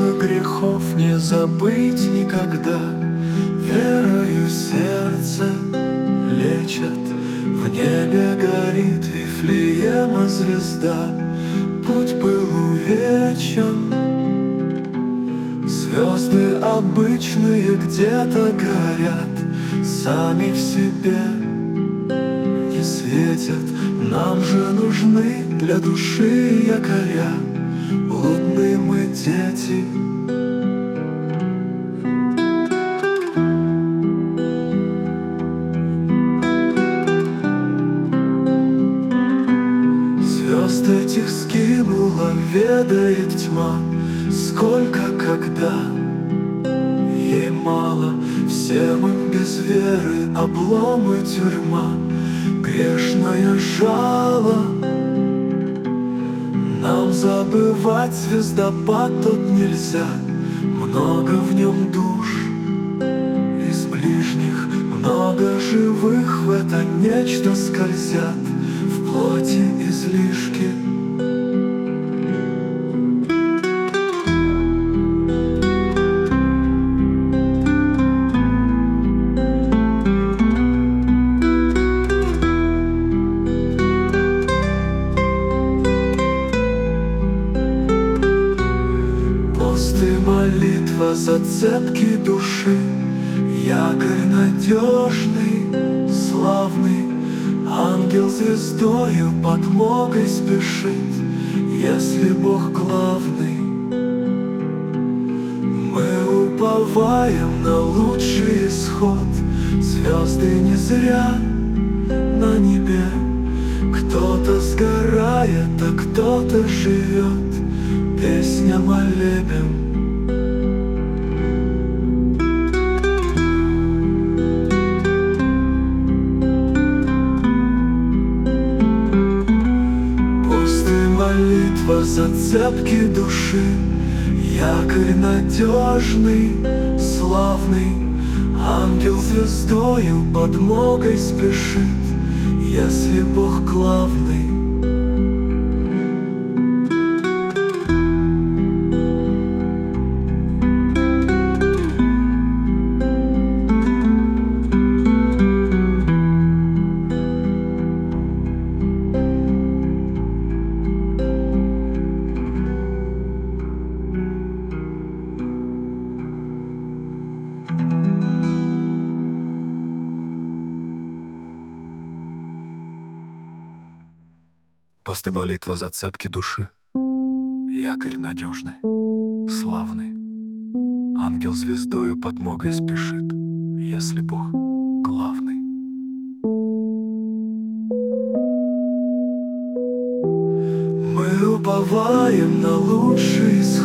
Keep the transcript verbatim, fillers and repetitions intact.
Сколько грехов не забыть никогда. Верою сердце лечат, в небе горит Вифлеема звезда. Путь был увечен, звезды обычные где-то горят, сами в себе не светят. Нам же нужны для души якоря, блудные мы дети. Звезд этих скинула, ведает тьма, сколько, когда ей мало. Всем им без веры облом и тюрьма, грешное жало. Нам забывать звездопад тот нельзя, много в нем душ из ближних, много живых в это нечто скользят, в плоти излишки. Молитва за цепки души, якорь надежный, славный. Ангел звездою подмогой спешит, если Бог главный. Мы уповаем на лучший исход, звезды не зря на небе. Кто-то сгорает, а кто-то живет, песня молебен. Молитва за цепки души, якорь надежный, славный. Ангел звездою подмогой спешит, если Бог главный. Посты молитва за цепки души, якорь надежный, славный. Ангел звездою подмогой спешит, если Бог главный. Мы уповаем на лучший исход,